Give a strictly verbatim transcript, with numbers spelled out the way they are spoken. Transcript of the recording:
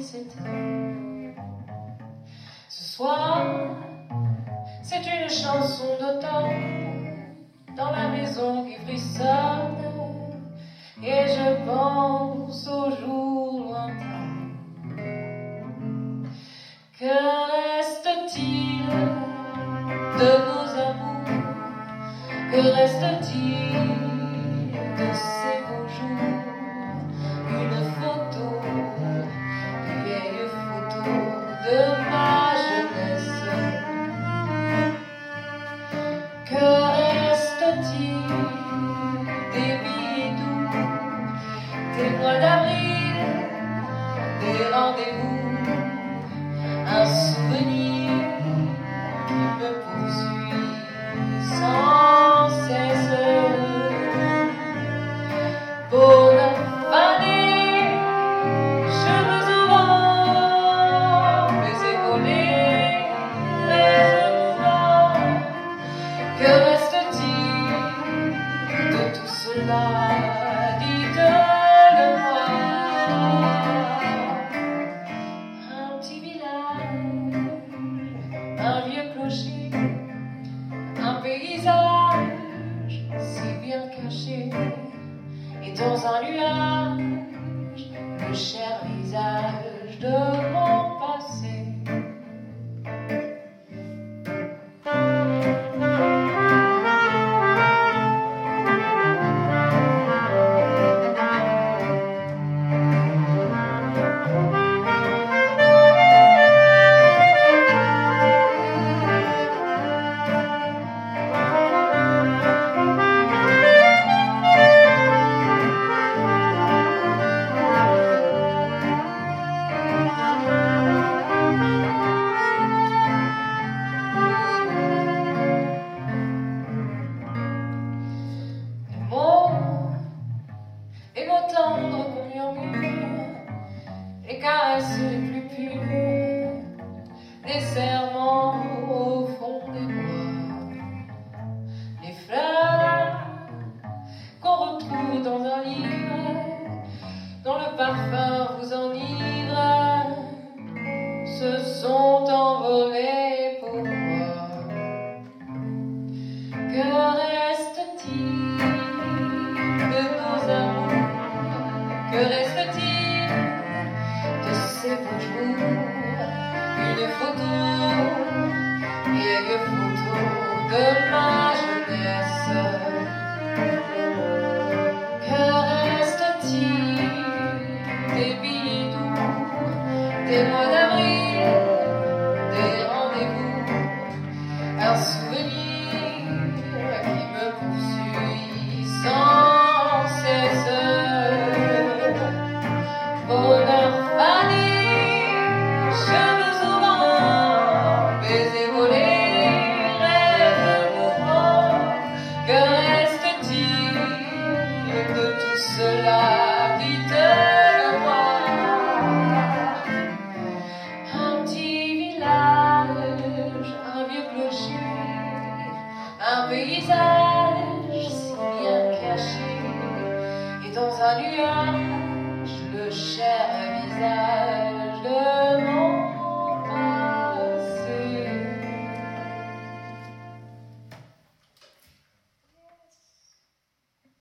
c'était. Ce soir, c'est une chanson d'automne dans la maison qui frissonne, et je pense aux jours lointains. Que reste-t-il de nos amours? Que reste-t-il de ces beaux jours? Une photo, une vieille photo de ma jeunesse. Que reste-t-il des billets doux, des mois d'avril, des rendez-vous? Un souvenir qui me poursuit sans cesse. Bonne année, cheveux au vent, baisers volés, rêves mouvants. Que reste-t-il de tout cela? Dites-le-moi. Un petit village, un vieux clocher, un paysage si bien caché, et dans un nuage, le cher visage de mon passé. Tendre qu'on murmure, les caresses les plus pures, les serments au fond des bois, les fleurs qu'on retrouve dans un livre, dont le parfum vous enivre, se sont envolés pour moi. Que reste-t-il de nos amours? Que reste-t-il de ces beaux jours? Une photo, vieille photo de ma jeunesse. Que reste-t-il des billets doux, des mois d'avril, des rendez-vous? Un souvenir qui me poursuit sans cesse. Bonheur fané, cheveux au vent, baisers volés, rêves mouvants. Que reste-t-il de tout cela? Dites-le-moi. Un petit village, un vieux clocher, un paysage si bien caché, et dans un nuage, le cher visage